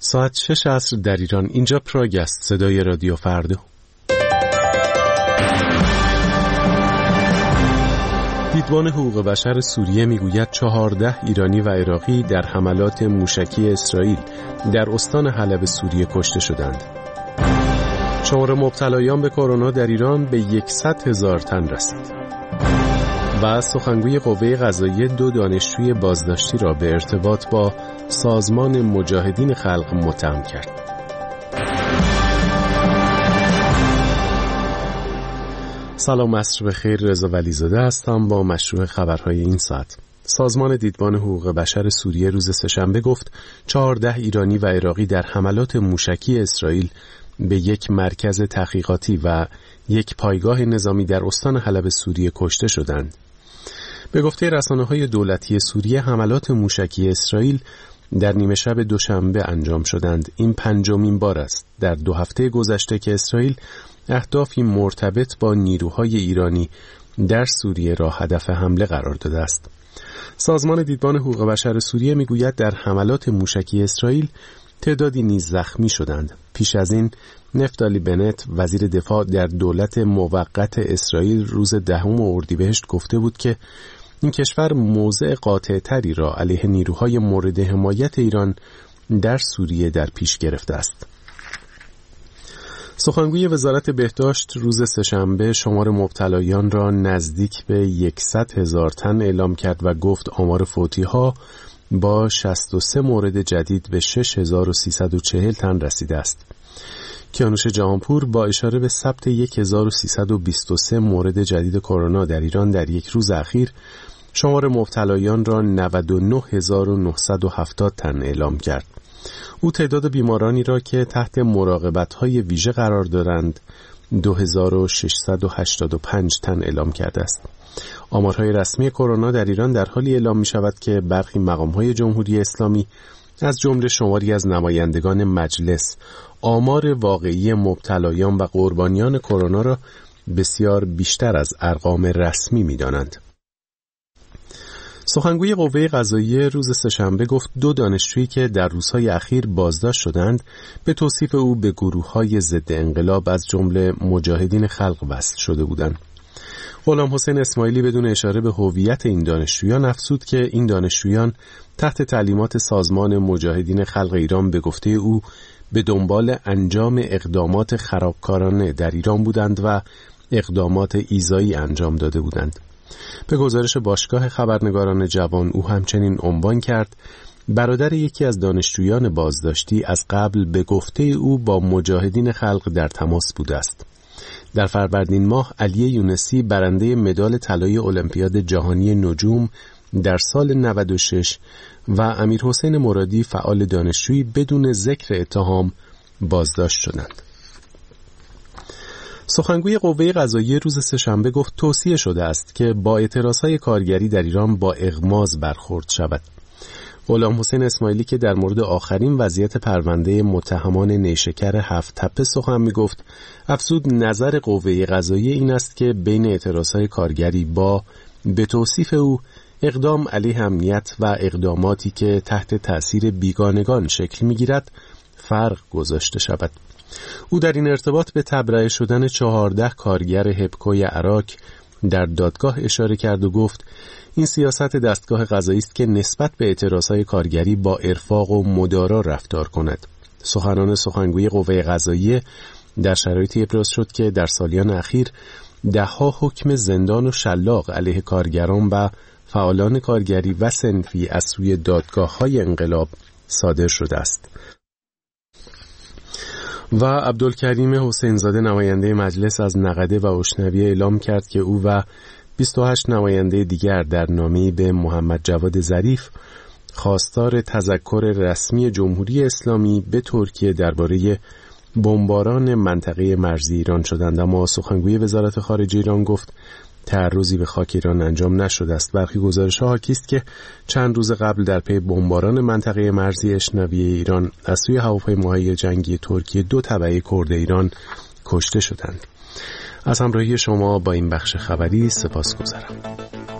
ساعت 6 عصر در ایران. اینجا پراگ است، صدای رادیو فردا. دیدبان حقوق بشر سوریه میگوید 14 ایرانی و عراقی در حملات موشکی اسرائیل در استان حلب سوریه کشته شدند. شمار مبتلایان به کرونا در ایران به 100,000 تن رسید. و سخنگوی قوه قضاییه 2 دانشجوی بازداشتی را به ارتباط با سازمان مجاهدین خلق متهم کرد. سلام، عصر بخیر. رضا ولیزاده هستم با مشروع خبرهای این ساعت. سازمان دیدبان حقوق بشر سوریه روز سه‌شنبه گفت 14 ایرانی و عراقی در حملات موشکی اسرائیل به یک مرکز تحقیقاتی و یک پایگاه نظامی در استان حلب سوریه کشته شدند. به گفته رسانه‌های دولتی سوریه، حملات موشکی اسرائیل در نیمه شب دوشنبه انجام شدند. این 5مین بار است در 2 هفته گذشته که اسرائیل اهدافی مرتبط با نیروهای ایرانی در سوریه را هدف حمله قرار داده است. سازمان دیدبان حقوق بشر سوریه میگوید در حملات موشکی اسرائیل تعدادی نیز زخمی شدند. پیش از این نفتالی بنت وزیر دفاع در دولت موقت اسرائیل روز 10 اردیبهشت گفته بود که این کشور موضع قاطع‌تری را علیه نیروهای مورد حمایت ایران در سوریه در پیش گرفته است. سخنگوی وزارت بهداشت روز سه‌شنبه شمار مبتلایان را نزدیک به 100,000 تن اعلام کرد و گفت آمار فوتی‌ها با 63 مورد جدید به 6340 تن رسیده است. کیانوش جهانپور با اشاره به ثبت 1323 مورد جدید کرونا در ایران در یک روز اخیر شمار مبتلایان را 99970 تن اعلام کرد. او تعداد بیمارانی را که تحت مراقبت‌های ویژه قرار دارند 2685 تن اعلام کرده است. آمارهای رسمی کرونا در ایران در حالی اعلام می شود که برخی مقام‌های جمهوری اسلامی از جمله شماری از نمایندگان مجلس آمار واقعی مبتلایان و قربانیان کرونا را بسیار بیشتر از ارقام رسمی می دانند. سخنگوی قوه قضاییه روز سه‌شنبه گفت 2 دانشجویی که در روزهای اخیر بازداشت شدند به توصیف او به گروه‌های ضد انقلاب از جمله مجاهدین خلق وصل شده بودند. غلام حسین اسماعیلی بدون اشاره به هویت این دانشجویان افزود که این دانشجویان تحت تعلیمات سازمان مجاهدین خلق ایران به گفته او به دنبال انجام اقدامات خرابکارانه در ایران بودند و اقدامات ایذایی انجام داده بودند. به گزارش باشگاه خبرنگاران جوان او همچنین عنوان کرد برادر یکی از دانشجویان بازداشتی از قبل به گفته او با مجاهدین خلق در تماس بوده است. در فروردین ماه علی یونسی برنده مدال طلای المپیاد جهانی نجوم در سال 96 و امیر حسین مرادی فعال دانشجویی بدون ذکر اتهام بازداشت شدند. سخنگوی قوه قضاییه روز سه‌شنبه گفت توصیه شده است که با اعتراضهای کارگری در ایران با اغماض برخورد شود. غلام حسین اسماعیلی که در مورد آخرین وضعیت پرونده متهمان نیشکر 7 تپه سخن می‌گفت، افزود نظر قوه قضاییه این است که بین اعتراضهای کارگری با به توصیف او اقدام علیه امنیت و اقداماتی که تحت تأثیر بیگانگان شکل می‌گیرد فرق گذاشته شود. او در این ارتباط به تبرئه شدن 14 کارگر هپکوی عراق در دادگاه اشاره کرد و گفت این سیاست دستگاه قضایی است که نسبت به اعتراضهای کارگری با ارفاق و مدارا رفتار کند. سخنان سخنگوی قوه قضاییه در شرایطی ابراز شد که در سالیان اخیر 10 حکم زندان و شلاق علیه کارگران و فعالان کارگری و صنفی از سوی دادگاه‌های انقلاب صادر شده است. و عبدالکریم حسینزاده نماینده مجلس از نقده و اشنویه اعلام کرد که او و 28 نماینده دیگر در نامه‌ای به محمد جواد ظریف خواستار تذکر رسمی جمهوری اسلامی به ترکیه درباره بمباران منطقه مرزی ایران شدند. اما سخنگوی وزارت خارجه ایران گفت تعرضی به خاک ایران انجام نشده است. برخی گزارش‌ها حاکی است که چند روز قبل در پی بمباران منطقه مرزی اشنویه ایران از سوی هواپیماهای جنگی ترکیه 2 تبعه کرد ایران کشته شدند. از همراهی شما با این بخش خبری سپاسگزارم.